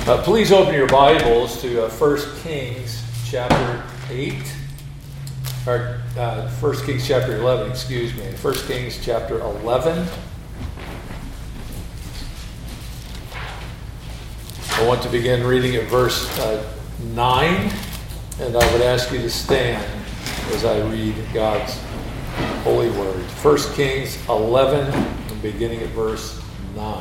Please open your Bibles to 1 Kings chapter 8, or 1 Kings chapter 11, excuse me. 1 Kings chapter 11. I want to begin reading at verse 9, and I would ask you to stand as I read God's holy word. 1 Kings 11, beginning at verse 9.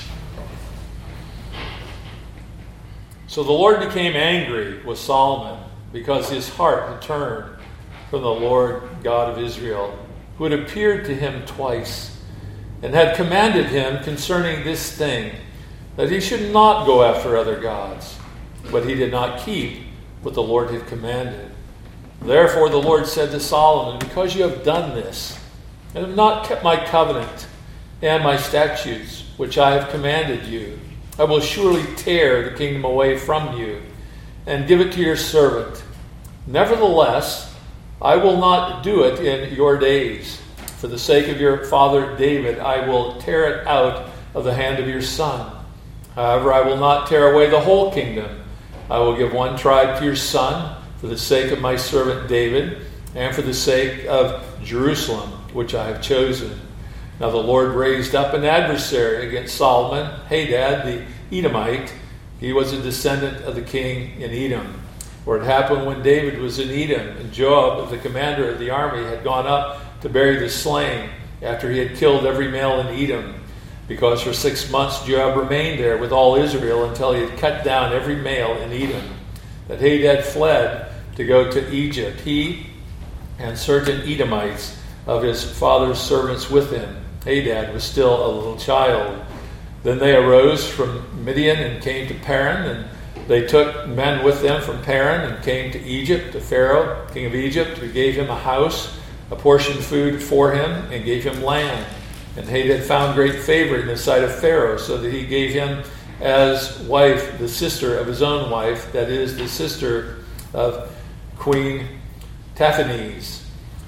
So the Lord became angry with Solomon because his heart had turned from the Lord God of Israel, who had appeared to him twice, and had commanded him concerning this thing, that he should not go after other gods. But he did not keep what the Lord had commanded. Therefore the Lord said to Solomon, because you have done this, and have not kept my covenant and my statutes, which I have commanded you, I will surely tear the kingdom away from you and give it to your servant. Nevertheless, I will not do it in your days. For the sake of your father David, I will tear it out of the hand of your son. However, I will not tear away the whole kingdom. I will give one tribe to your son for the sake of my servant David and for the sake of Jerusalem, which I have chosen. Now the Lord raised up an adversary against Solomon, Hadad the Edomite. He was a descendant of the king in Edom. For it happened when David was in Edom, and Joab, the commander of the army, had gone up to bury the slain after he had killed every male in Edom. Because for 6 months Joab remained there with all Israel until he had cut down every male in Edom. That Hadad fled to go to Egypt, he and certain Edomites of his father's servants with him. Hadad was still a little child. Then they arose from Midian and came to Paran, and they took men with them from Paran and came to Egypt, to Pharaoh, king of Egypt, who gave him a house, apportioned food for him, and gave him land. And Hadad found great favor in the sight of Pharaoh, so that he gave him as wife the sister of his own wife, that is, the sister of Queen Taphanes.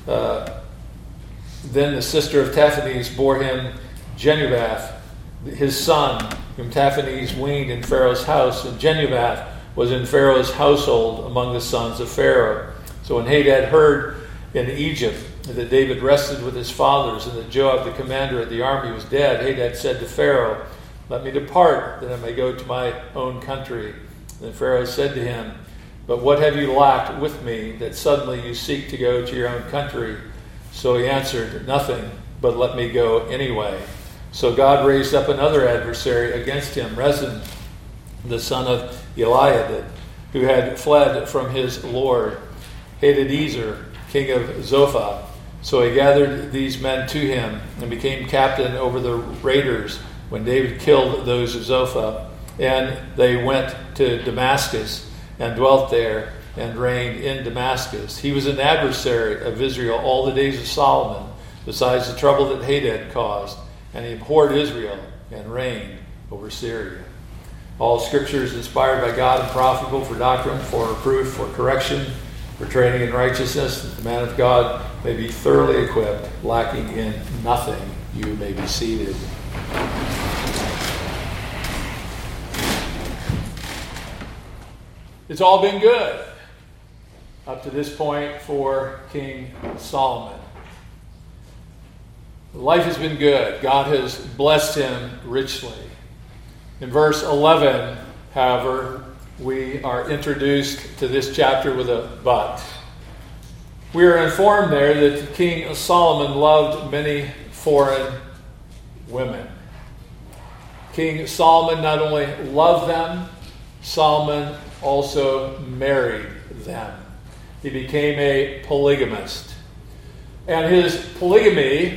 Then the sister of Taphanes bore him Genubath, his son, whom Taphanes weaned in Pharaoh's house. And Genubath was in Pharaoh's household among the sons of Pharaoh. So when Hadad heard in Egypt that David rested with his fathers, and that Joab, the commander of the army, was dead, Hadad said to Pharaoh, let me depart, that I may go to my own country. Then Pharaoh said to him, but what have you lacked with me, that suddenly you seek to go to your own country? So he answered, nothing, but let me go anyway. So God raised up another adversary against him, Rezin, the son of Eliad, who had fled from his lord, Hadadezer, king of Zophah. So he gathered these men to him and became captain over the raiders when David killed those of Zophah. And they went to Damascus and dwelt there and reigned in Damascus. He was an adversary of Israel all the days of Solomon, besides the trouble that Hadad caused. And he abhorred Israel and reigned over Syria. All Scripture is inspired by God and profitable for doctrine, for reproof, for correction, for training in righteousness, that the man of God may be thoroughly equipped, lacking in nothing. You may be seated. It's all been good up to this point for King Solomon. Life has been good. God has blessed him richly. In verse 11, however, we are introduced to this chapter with a but. We are informed there that King Solomon loved many foreign women. King Solomon not only loved them, Solomon also married them. He became a polygamist. And his polygamy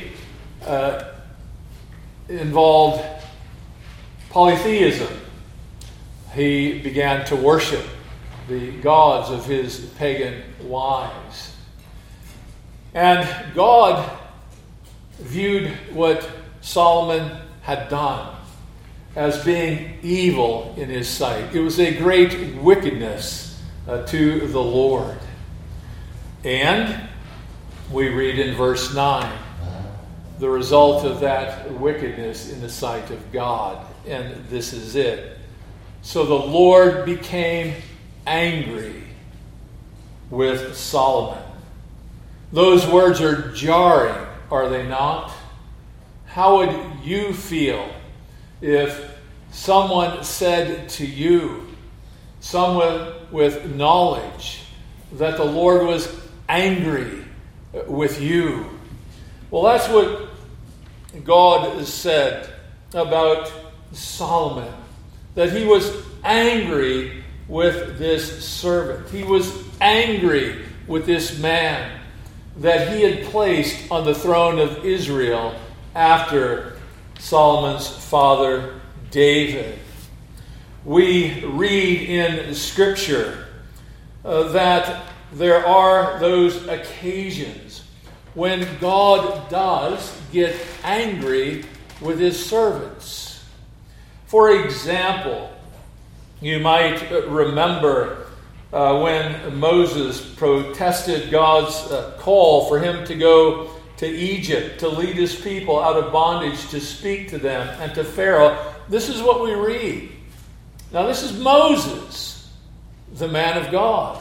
involved polytheism. He began to worship the gods of his pagan wives. And God viewed what Solomon had done as being evil in his sight. It was a great wickedness to the Lord. And we read in verse 9, the result of that wickedness in the sight of God. And this is it. So the Lord became angry with Solomon. Those words are jarring, are they not? How would you feel if someone said to you, someone with knowledge, that the Lord was angry with you? Well, that's what God said about Solomon, that he was angry with this servant. He was angry with this man that he had placed on the throne of Israel after Solomon's father David. We read in Scripture that there are those occasions when God does get angry with his servants. For example, you might remember when Moses protested God's call for him to go to Egypt to lead his people out of bondage, to speak to them and to Pharaoh. This is what we read. Now, this is Moses, the man of God.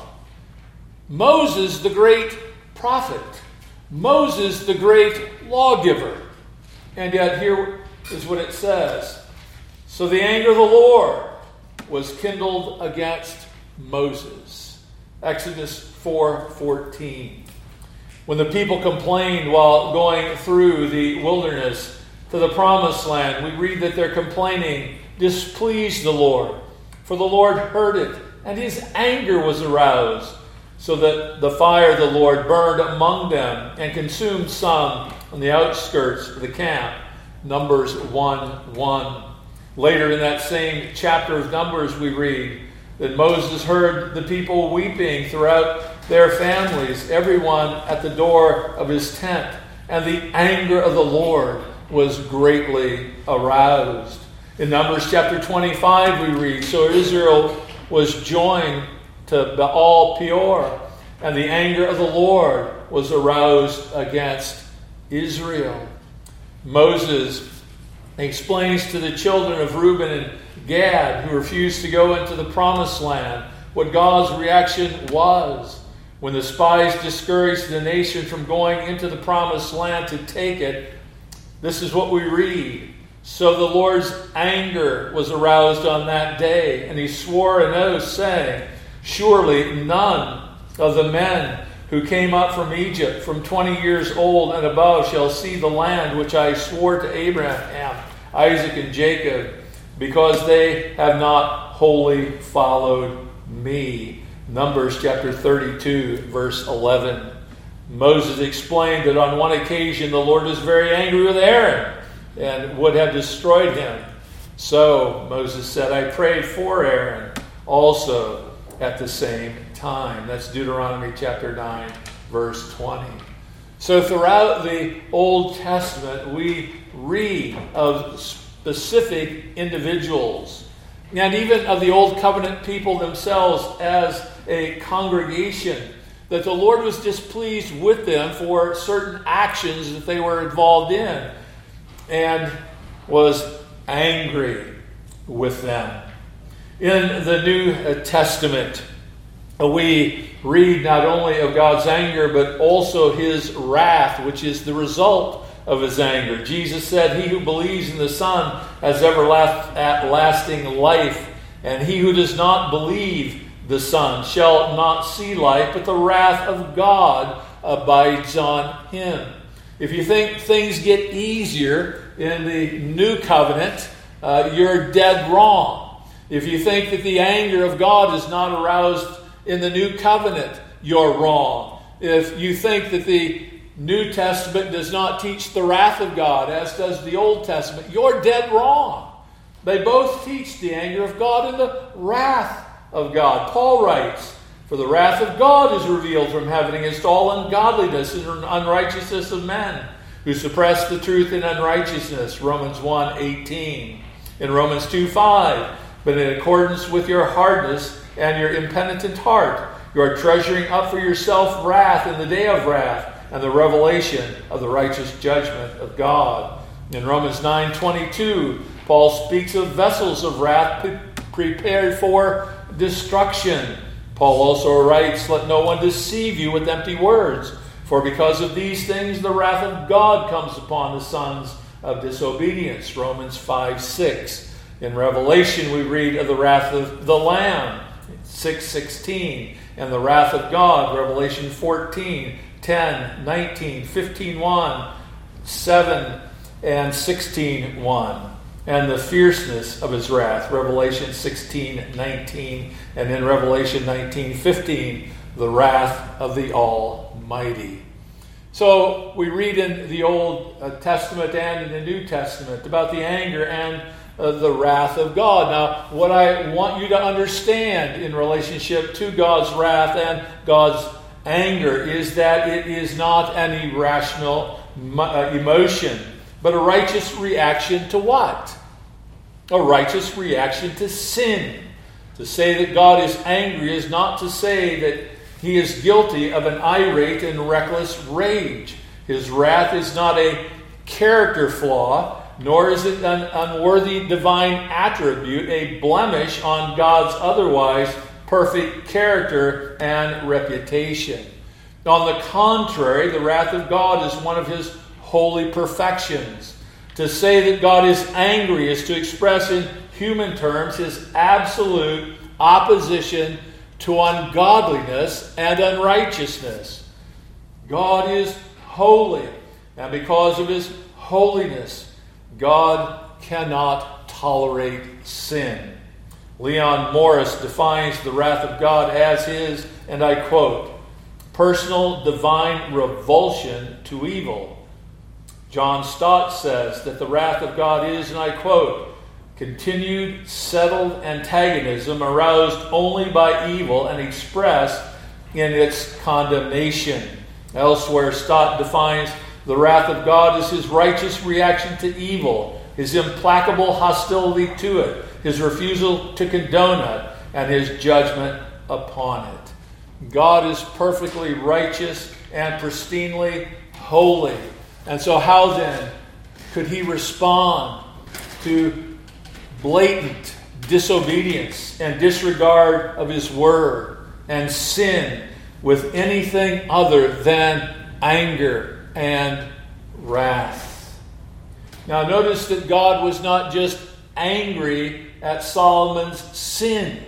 Moses, the great prophet. Moses, the great lawgiver. And yet here is what it says. So the anger of the Lord was kindled against Moses. Exodus 4:14. When the people complained while going through the wilderness to the promised land, we read that their complaining displeased the Lord. For the Lord heard it, and his anger was aroused, so that the fire of the Lord burned among them and consumed some on the outskirts of the camp. Numbers 1:1. Later in that same chapter of Numbers, we read that Moses heard the people weeping throughout their families, everyone at the door of his tent, and the anger of the Lord was greatly aroused. In Numbers chapter 25, we read, so Israel was joined to Baal Peor, and the anger of the Lord was aroused against Israel. Moses explains to the children of Reuben and Gad, who refused to go into the promised land, what God's reaction was when the spies discouraged the nation from going into the promised land to take it. This is what we read. So the Lord's anger was aroused on that day, and he swore an oath, saying, surely none of the men who came up from Egypt from 20 years old and above shall see the land which I swore to Abraham, Isaac, and Jacob, because they have not wholly followed me. Numbers chapter 32, verse 11. Moses explained that on one occasion the Lord was very angry with Aaron and would have destroyed him. So Moses said, I prayed for Aaron also at the same time. That's Deuteronomy chapter 9, verse 20. So throughout the Old Testament, we read of specific individuals, and even of the Old Covenant people themselves as a congregation, that the Lord was displeased with them for certain actions that they were involved in and was angry with them. In the New Testament, we read not only of God's anger, but also his wrath, which is the result of his anger. Jesus said, he who believes in the Son has everlasting life, and he who does not believe the Son shall not see life, but the wrath of God abides on him. If you think things get easier in the new covenant, you're dead wrong. If you think that the anger of God is not aroused in the new covenant, you're wrong. If you think that the New Testament does not teach the wrath of God, as does the Old Testament, you're dead wrong. They both teach the anger of God and the wrath of God. Paul writes, for the wrath of God is revealed from heaven against all ungodliness and unrighteousness of men, who suppress the truth in unrighteousness. Romans 1:18. In Romans 2:5, but in accordance with your hardness and your impenitent heart, you are treasuring up for yourself wrath in the day of wrath and the revelation of the righteous judgment of God. In Romans 9:22, Paul speaks of vessels of wrath prepared for destruction. Paul also writes, "Let no one deceive you with empty words, for because of these things the wrath of God comes upon the sons of disobedience." Romans 5:6. In Revelation we read of the wrath of the Lamb, 6:16, and the wrath of God, Revelation 14, 10, 19, 15:1, 7, and 16:1. And the fierceness of his wrath, Revelation 16:19, and in Revelation 19:15, the wrath of the Almighty. So we read in the Old Testament and in the New Testament about the anger and the wrath of God. Now, what I want you to understand in relationship to God's wrath and God's anger is that it is not an irrational emotion, but a righteous reaction to what? A righteous reaction to sin. To say that God is angry is not to say that he is guilty of an irate and reckless rage. His wrath is not a character flaw, nor is it an unworthy divine attribute, a blemish on God's otherwise perfect character and reputation. On the contrary, the wrath of God is one of his holy perfections. To say that God is angry is to express in human terms his absolute opposition to ungodliness and unrighteousness. God is holy, and because of his holiness, God cannot tolerate sin. Leon Morris defines the wrath of God as his, and I quote, personal divine revulsion to evil. John Stott says that the wrath of God is, and I quote, continued, settled antagonism aroused only by evil and expressed in its condemnation. Elsewhere, Stott defines the wrath of God as his righteous reaction to evil, his implacable hostility to it, his refusal to condone it, and his judgment upon it. God is perfectly righteous and pristinely holy. And so how then could he respond to blatant disobedience and disregard of his word and sin with anything other than anger and wrath? Now notice that God was not just angry at Solomon's sin.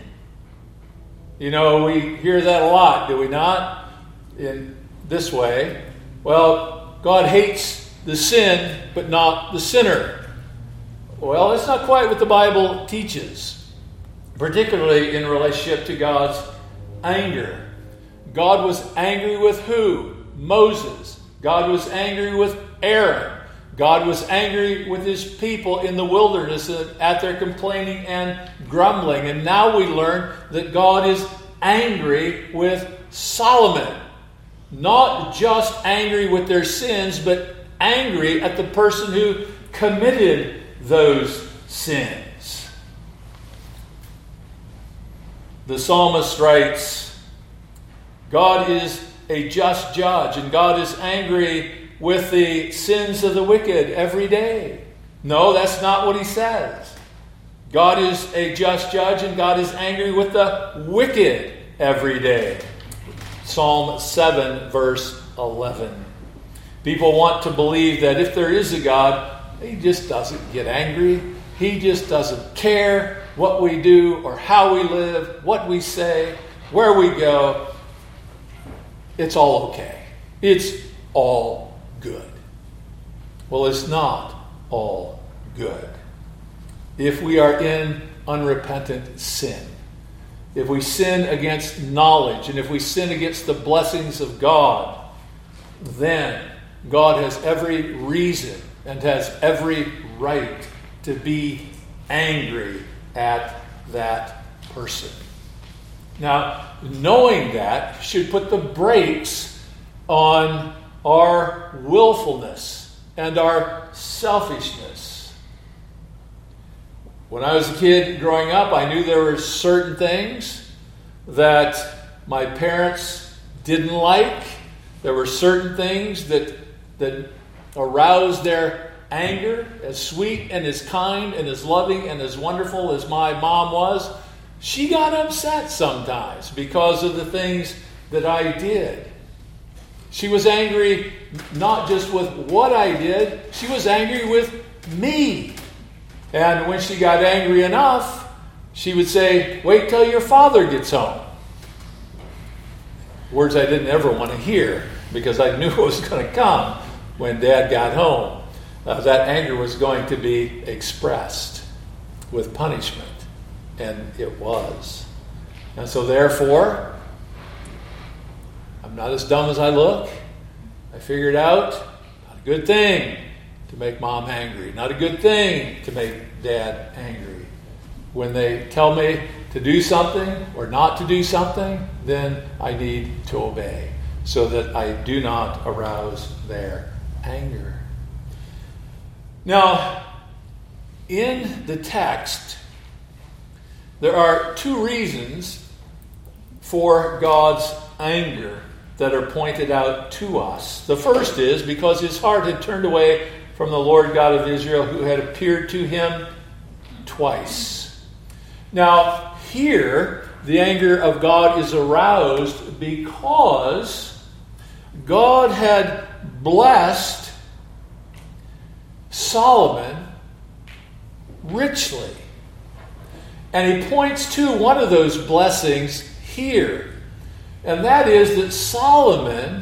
You know, we hear that a lot, do we not? In this way. Well, God hates the sin, but not the sinner. Well, that's not quite what the Bible teaches, particularly in relationship to God's anger. God was angry with who? Moses. God was angry with Aaron. God was angry with his people in the wilderness at their complaining and grumbling. And now we learn that God is angry with Solomon. Not just angry with their sins, but angry at the person who committed those sins. The psalmist writes, God is a just judge, and God is angry with the sins of the wicked every day. No, that's not what he says. God is a just judge, and God is angry with the wicked every day. Psalm 7, verse 11. People want to believe that if there is a God, he just doesn't get angry. He just doesn't care what we do or how we live, what we say, where we go. It's all okay. It's all good. Well, it's not all good. If we are in unrepentant sin, if we sin against knowledge, and if we sin against the blessings of God, then God has every reason and has every right to be angry at that person. Now, knowing that should put the brakes on our willfulness and our selfishness. When I was a kid growing up, I knew there were certain things that my parents didn't like. There were certain things that aroused their anger, as sweet and as kind and as loving and as wonderful as my mom was, she got upset sometimes because of the things that I did. She was angry not just with what I did, she was angry with me. And when she got angry enough, she would say, "Wait till your father gets home." Words I didn't ever want to hear because I knew it was going to come when Dad got home. That anger was going to be expressed with punishment. And it was. And so therefore, I'm not as dumb as I look. I figured out, not a good thing to make Mom angry. Not a good thing to make Dad angry. When they tell me to do something or not to do something, then I need to obey so that I do not arouse their anger. Now, in the text, there are two reasons for God's anger that are pointed out to us. The first is because his heart had turned away from the Lord God of Israel, who had appeared to him twice. Now, here, the anger of God is aroused because God had blessed Solomon richly. And he points to one of those blessings here. And that is that Solomon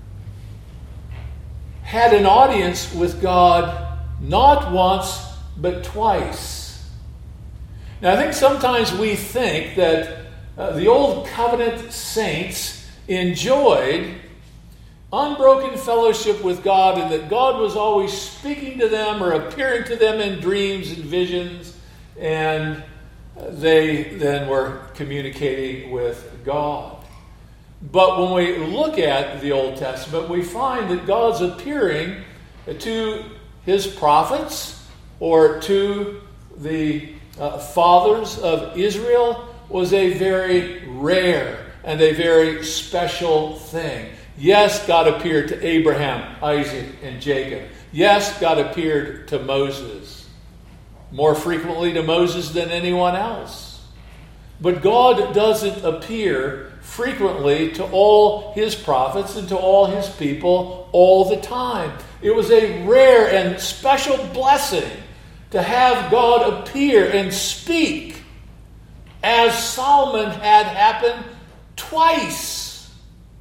had an audience with God not once, but twice. Now, I think sometimes we think that the Old Covenant saints enjoyed unbroken fellowship with God and that God was always speaking to them or appearing to them in dreams and visions, and they then were communicating with God. But when we look at the Old Testament, we find that God's appearing to his prophets or to the fathers of Israel was a very rare and a very special thing. Yes, God appeared to Abraham, Isaac, and Jacob. Yes, God appeared to Moses. More frequently to Moses than anyone else. But God doesn't appear frequently to all his prophets and to all his people all the time. It was a rare and special blessing to have God appear and speak, as Solomon had happened twice.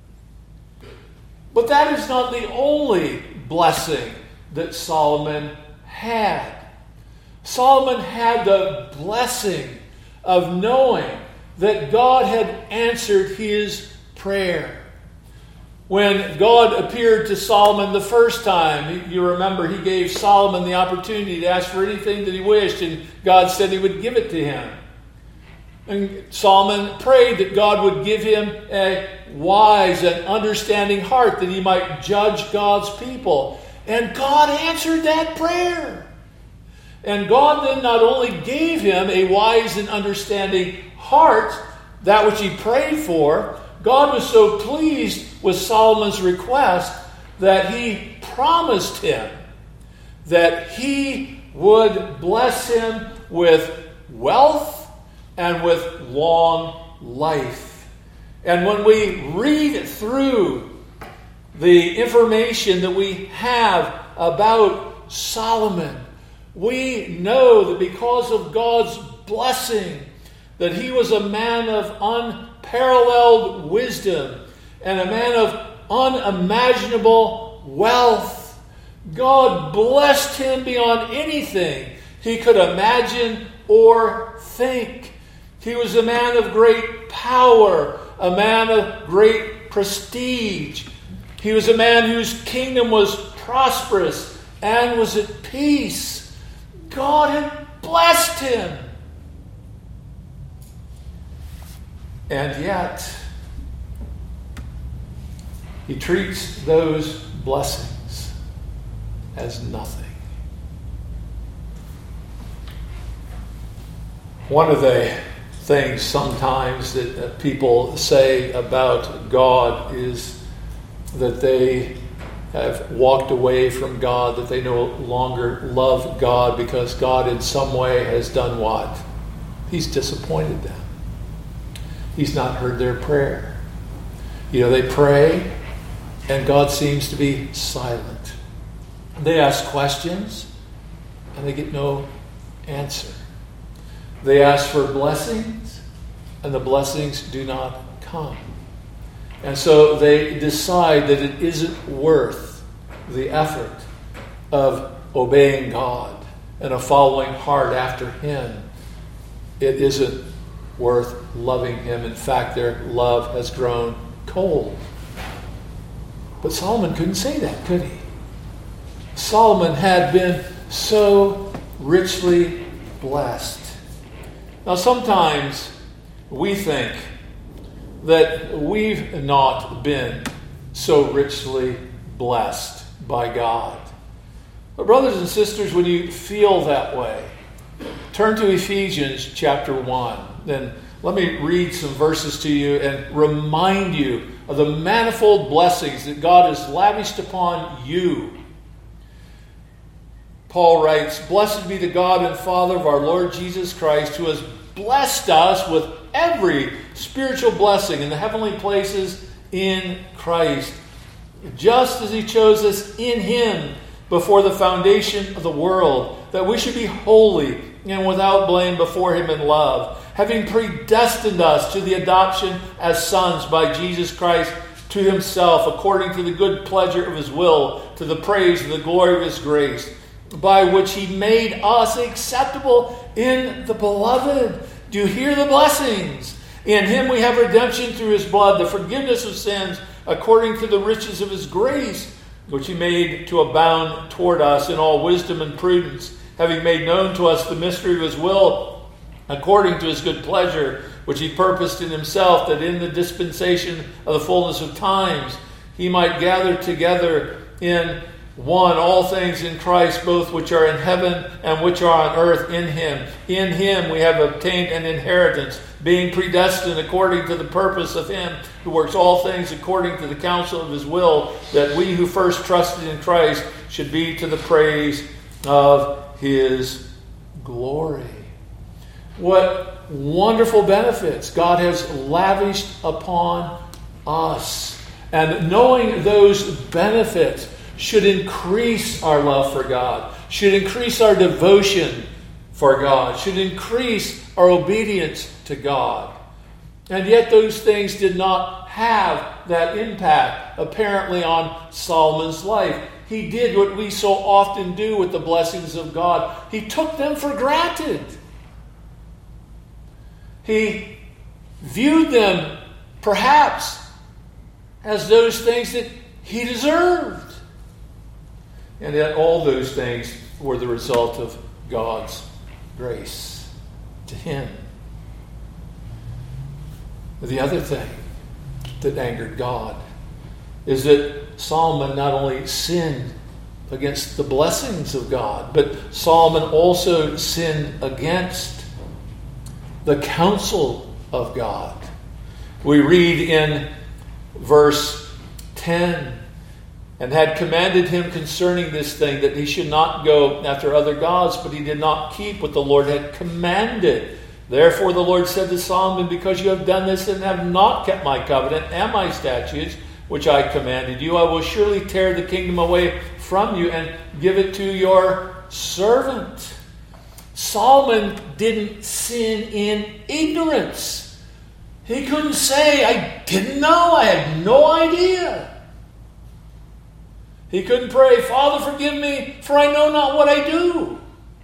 But that is not the only blessing that Solomon had. Solomon had the blessing of knowing that God had answered his prayer. When God appeared to Solomon the first time, you remember he gave Solomon the opportunity to ask for anything that he wished, and God said he would give it to him. And Solomon prayed that God would give him a wise and understanding heart that he might judge God's people. And God answered that prayer. And God then not only gave him a wise and understanding heart, that which he prayed for, God was so pleased with Solomon's request that he promised him that he would bless him with wealth and with long life. And when we read through the information that we have about Solomon, we know that because of God's blessing, that he was a man of unparalleled wisdom and a man of unimaginable wealth. God blessed him beyond anything he could imagine or think. He was a man of great power, a man of great prestige. He was a man whose kingdom was prosperous and was at peace. God had blessed him. And yet, he treats those blessings as nothing. One of the things sometimes that people say about God is that they have walked away from God, that they no longer love God because God in some way has done what? He's disappointed them. He's not heard their prayer. They pray and God seems to be silent. They ask questions and they get no answer. They ask for blessings and the blessings do not come. And so they decide that it isn't worth the effort of obeying God and of following hard after Him. It isn't worth loving Him. In fact, their love has grown cold. But Solomon couldn't say that, could he? Solomon had been so richly blessed. Now, sometimes we think that we've not been so richly blessed by God. But brothers and sisters, when you feel that way, turn to Ephesians chapter 1. Then let me read some verses to you and remind you of the manifold blessings that God has lavished upon you. Paul writes, "Blessed be the God and Father of our Lord Jesus Christ, who has blessed us with every spiritual blessing in the heavenly places in Christ, just as He chose us in Him before the foundation of the world, that we should be holy and without blame before Him in love, having predestined us to the adoption as sons by Jesus Christ to Himself, according to the good pleasure of His will, to the praise of the glory of His grace, by which He made us acceptable in the Beloved." Do you hear the blessings? In Him we have redemption through His blood, the forgiveness of sins, according to the riches of His grace, which He made to abound toward us in all wisdom and prudence, having made known to us the mystery of His will, according to His good pleasure, which He purposed in Himself, that in the dispensation of the fullness of times He might gather together in one all things in Christ, both which are in heaven and which are on earth in Him. In Him we have obtained an inheritance, being predestined according to the purpose of Him who works all things according to the counsel of His will, that we who first trusted in Christ should be to the praise of His glory. What wonderful benefits God has lavished upon us. And knowing those benefits should increase our love for God, should increase our devotion for God, should increase our obedience to God. And yet those things did not have that impact, apparently, on Solomon's life. He did what we so often do with the blessings of God. He took them for granted. He viewed them, perhaps, as those things that he deserved. And yet all those things were the result of God's grace to him. The other thing that angered God is that Solomon not only sinned against the blessings of God, but Solomon also sinned against the counsel of God. We read in verse 10, "And had commanded him concerning this thing, that he should not go after other gods, but he did not keep what the Lord had commanded. Therefore the Lord said to Solomon, because you have done this and have not kept my covenant and my statutes, which I commanded you, I will surely tear the kingdom away from you and give it to your servant." Solomon didn't sin in ignorance. He couldn't say, "I didn't know, I had no idea." He couldn't pray, "Father, forgive me, for I know not what I do."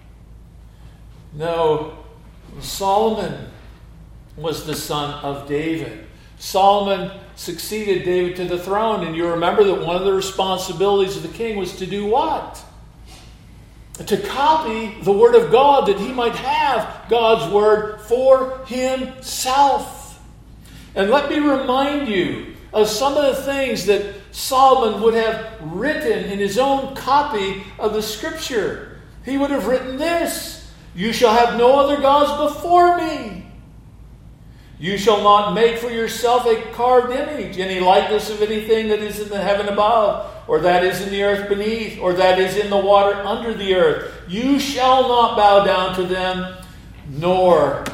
No, Solomon was the son of David. Solomon succeeded David to the throne, and you remember that one of the responsibilities of the king was to do what? To copy the word of God, that he might have God's word for himself. And let me remind you of some of the things that Solomon would have written in his own copy of the scripture. He would have written this: "You shall have no other gods before me. You shall not make for yourself a carved image, any likeness of anything that is in the heaven above, or that is in the earth beneath, or that is in the water under the earth. You shall not bow down to them, nor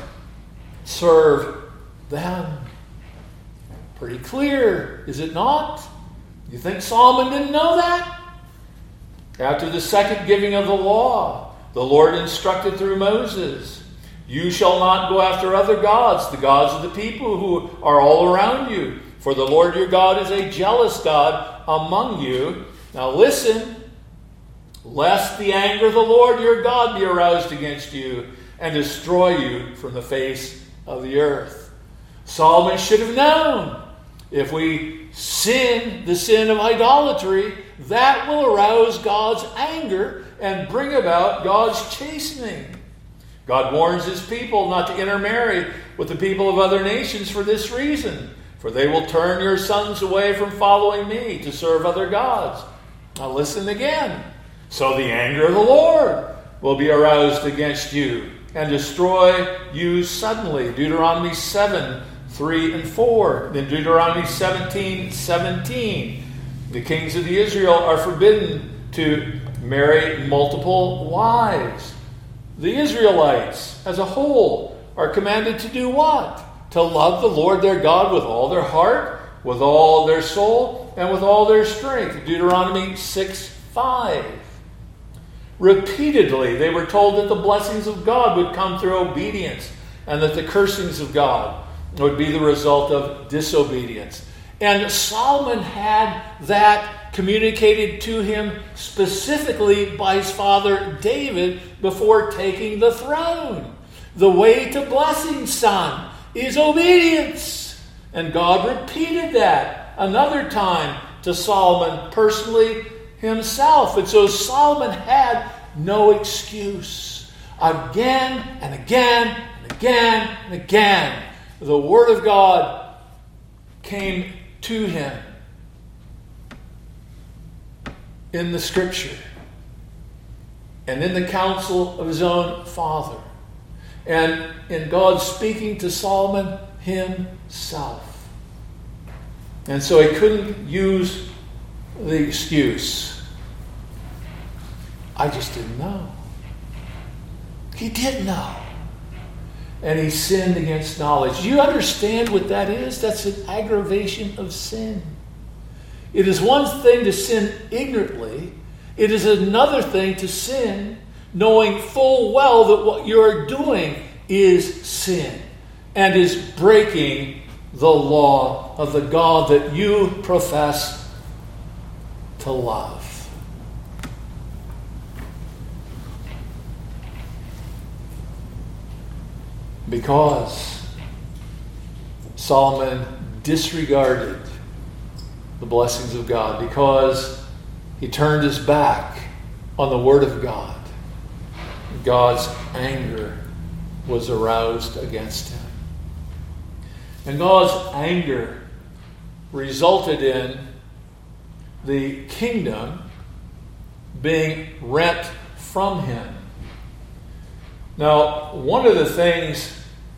serve them. Pretty clear, is it not? You think Solomon didn't know that? After the second giving of the law, the Lord instructed through Moses, you shall not go after other gods, the gods of the people who are all around you. For the Lord your God is a jealous God among you. Now listen, lest the anger of the Lord your God be aroused against you and destroy you from the face of the earth. Solomon should have known, if we sin the sin of idolatry, that will arouse God's anger and bring about God's chastening. God warns his people not to intermarry with the people of other nations for this reason. For they will turn your sons away from following me to serve other gods. Now listen again. So the anger of the Lord will be aroused against you and destroy you suddenly. Deuteronomy 7, 3 and 4. Then Deuteronomy 17, 17. The kings of the Israel are forbidden to marry multiple wives. The Israelites as a whole are commanded to do what? To love the Lord their God with all their heart, with all their soul, and with all their strength. Deuteronomy 6, 5. Repeatedly, they were told that the blessings of God would come through obedience and that the cursings of God would be the result of disobedience. And Solomon had that communicated to him specifically by his father David before taking the throne. The way to blessing, son, is obedience. And God repeated that another time to Solomon personally himself. And so Solomon had no excuse. Again and again and again and again, the Word of God came to him in the Scripture and in the counsel of his own father and in God speaking to Solomon himself. And so he couldn't use the excuse, I just didn't know. He did know. And he sinned against knowledge. You understand what that is? That's an aggravation of sin. It is one thing to sin ignorantly. It is another thing to sin knowing full well that what you're doing is sin and is breaking the law of the God that you profess to love. Because Solomon disregarded the blessings of God, because he turned his back on the Word of God, God's anger was aroused against him. And God's anger resulted in the kingdom being rent from him. Now, one of the things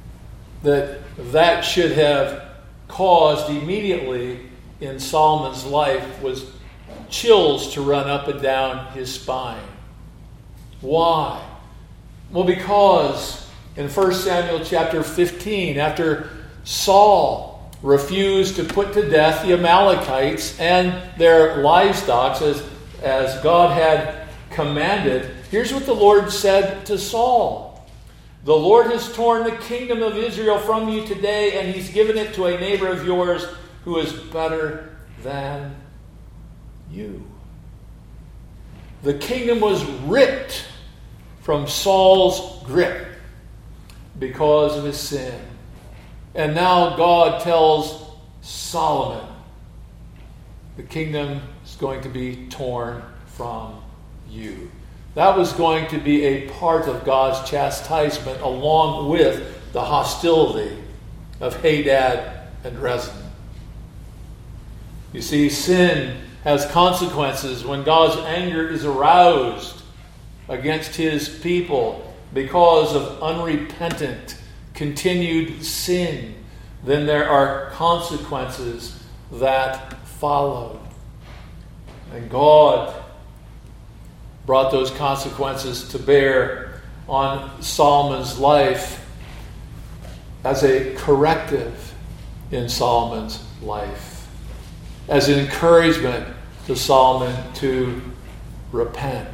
that should have caused immediately in Solomon's life was chills to run up and down his spine. Why? Well, because in 1 Samuel chapter 15, after Saul refused to put to death the Amalekites and their livestock as God had commanded, here's what the Lord said to Saul. The Lord has torn the kingdom of Israel from you today, and he's given it to a neighbor of yours who is better than you. The kingdom was ripped from Saul's grip because of his sin. And now God tells Solomon, the kingdom is going to be torn from you. That was going to be a part of God's chastisement along with the hostility of Hadad and Rezin. You see, sin has consequences when God's anger is aroused against his people because of unrepentant, continued sin. then there are consequences that followed. And God brought those consequences to bear on Solomon's life as a corrective in Solomon's life, as an encouragement to Solomon to repent.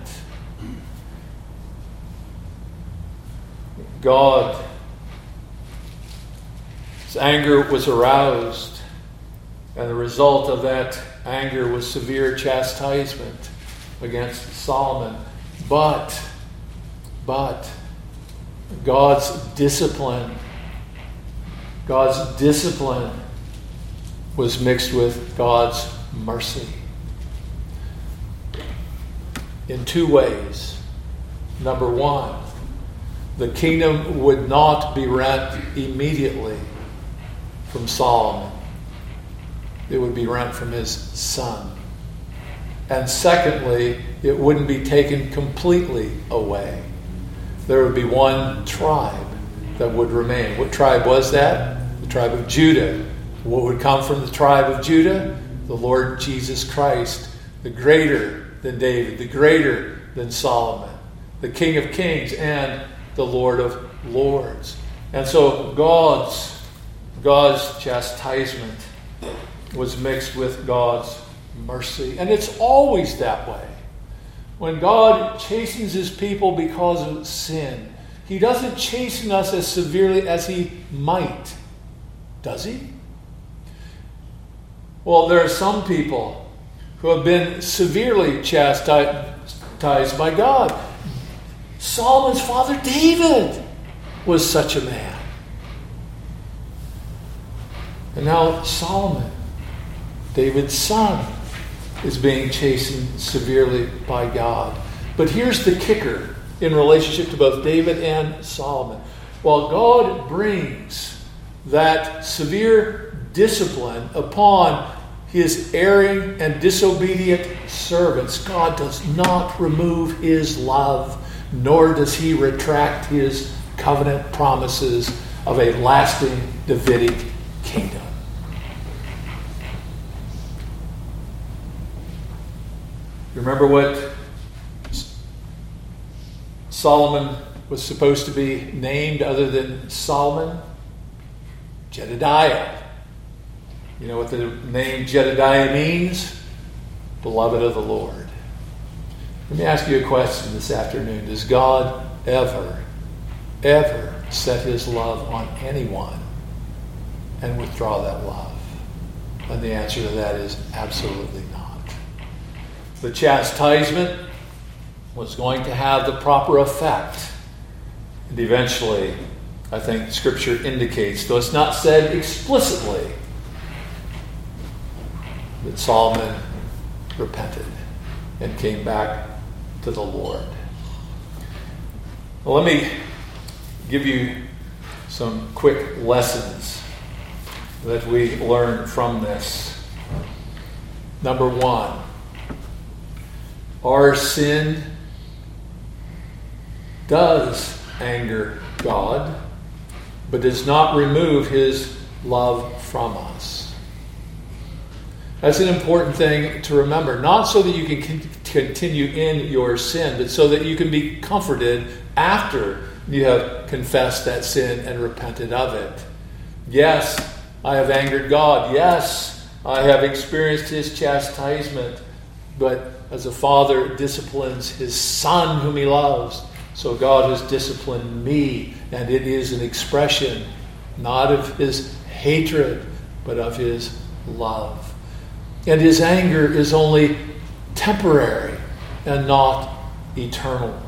God's anger was aroused, and the result of that anger was severe chastisement against Solomon. But God's discipline was mixed with God's mercy in two ways. Number one, the kingdom would not be rent immediately from Solomon. It would be rent from his son. And secondly, it wouldn't be taken completely away. There would be one tribe that would remain. What tribe was that? The tribe of Judah. What would come from the tribe of Judah? The Lord Jesus Christ, the greater than David, the greater than Solomon, the King of Kings and the Lord of Lords. And so God's chastisement was mixed with God's mercy. And it's always that way. When God chastens his people because of sin, he doesn't chasten us as severely as he might. Does he? Well, there are some people who have been severely chastised by God. Solomon's father David was such a man. And now Solomon, David's son, is being chastened severely by God. But here's the kicker in relationship to both David and Solomon. While God brings that severe discipline upon his erring and disobedient servants, God does not remove his love, nor does he retract his covenant promises of a lasting Davidic kingdom. Remember what Solomon was supposed to be named other than Solomon? Jedediah. You know what the name Jedediah means? Beloved of the Lord. Let me ask you a question this afternoon. Does God ever set his love on anyone and withdraw that love? And the answer to that is absolutely not. The chastisement was going to have the proper effect. And eventually, I think Scripture indicates, though it's not said explicitly, that Solomon repented and came back to the Lord. Well, let me give you some quick lessons that we learn from this. Number one, our sin does anger God, but does not remove his love from us. That's an important thing to remember. Not so that you can continue in your sin, but so that you can be comforted after you have confessed that sin and repented of it. Yes, I have angered God. Yes, I have experienced his chastisement. But as a father disciplines his son whom he loves, so God has disciplined me. And it is an expression not of his hatred, but of his love. And his anger is only temporary and not eternal.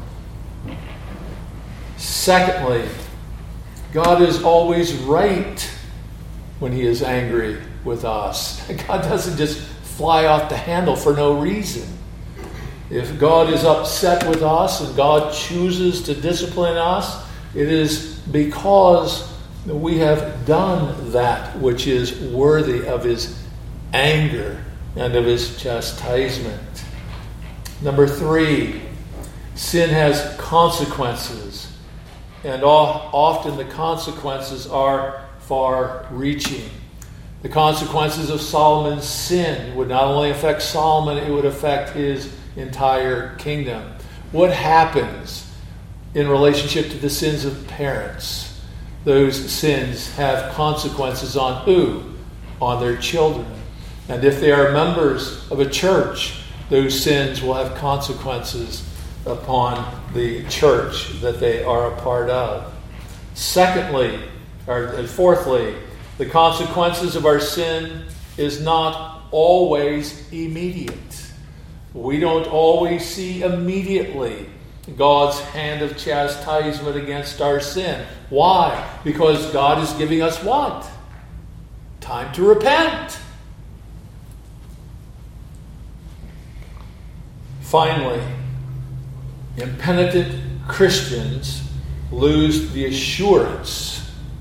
Secondly, God is always right when he is angry with us. God doesn't just fly off the handle for no reason. If God is upset with us and God chooses to discipline us, it is because we have done that which is worthy of his anger and of his chastisement. Number 3, sin has consequences. And often the consequences are far-reaching. The consequences of Solomon's sin would not only affect Solomon, it would affect his entire kingdom. What happens in relationship to the sins of parents? Those sins have consequences on who? On their children. And if they are members of a church, those sins will have consequences upon the church that they are a part of. Fourthly, the consequences of our sin is not always immediate. We don't always see immediately God's hand of chastisement against our sin. Why? Because God is giving us what? Time to repent. Finally, impenitent Christians lose the assurance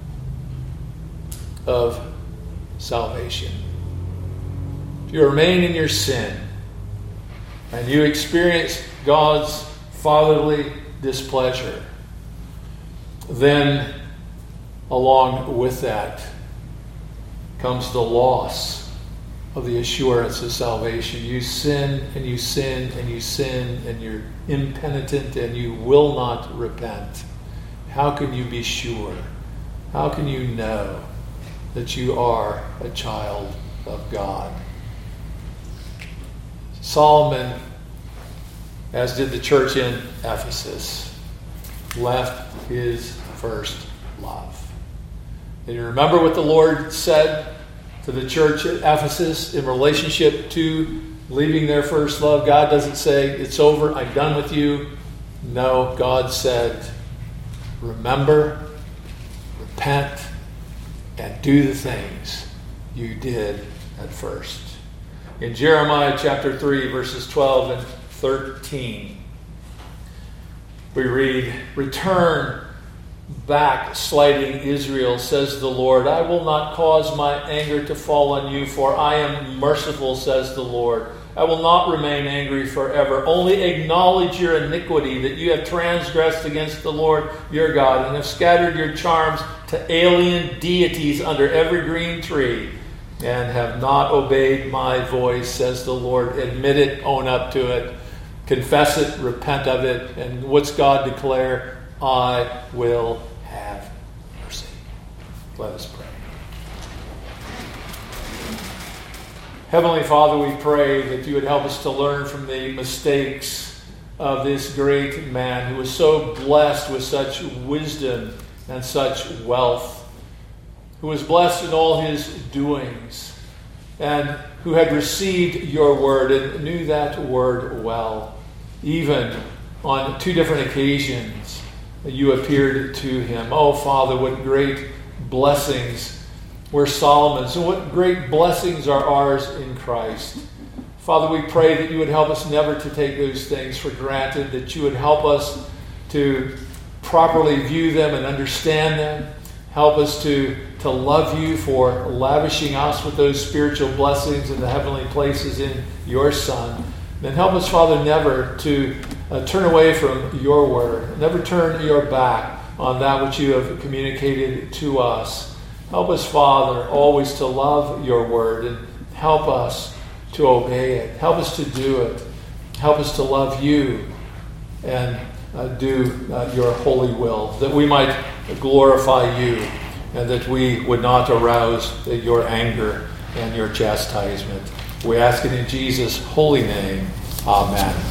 of salvation. If you remain in your sin and you experience God's fatherly displeasure, then along with that comes the loss of the assurance of salvation. You sin and you sin and you sin and you're impenitent and you will not repent. How can you be sure? How can you know that you are a child of God? Solomon, as did the church in Ephesus, left his first love. And you remember what the Lord said to the church at Ephesus in relationship to leaving their first love? God doesn't say, it's over, I'm done with you. No, God said, remember, repent, and do the things you did at first. In Jeremiah chapter 3, verses 12 and 13, we read, return back, slighting Israel, says the Lord. I will not cause my anger to fall on you, for I am merciful, says the Lord. I will not remain angry forever. Only acknowledge your iniquity, that you have transgressed against the Lord your God, and have scattered your charms to alien deities under every green tree, and have not obeyed my voice, says the Lord. Admit it, own up to it, confess it, repent of it, and what's God declare? I will have mercy. Let us pray. Heavenly Father, we pray that you would help us to learn from the mistakes of this great man who was so blessed with such wisdom and such wealth, who was blessed in all his doings, and who had received your word and knew that word well. Even on 2 different occasions, you appeared to him. Oh, Father, what great blessings were Solomon's, and what great blessings are ours in Christ. Father, we pray that you would help us never to take those things for granted, that you would help us to properly view them and understand them. Help us to love you for lavishing us with those spiritual blessings in the heavenly places in your Son. And help us, Father, never to turn away from your word, never turn your back on that which you have communicated to us. Help us, Father, always to love your word, and help us to obey it. Help us to do it. Help us to love you and do your holy will, that we might glorify you and that we would not arouse your anger and your chastisement. We ask it in Jesus' holy name. Amen.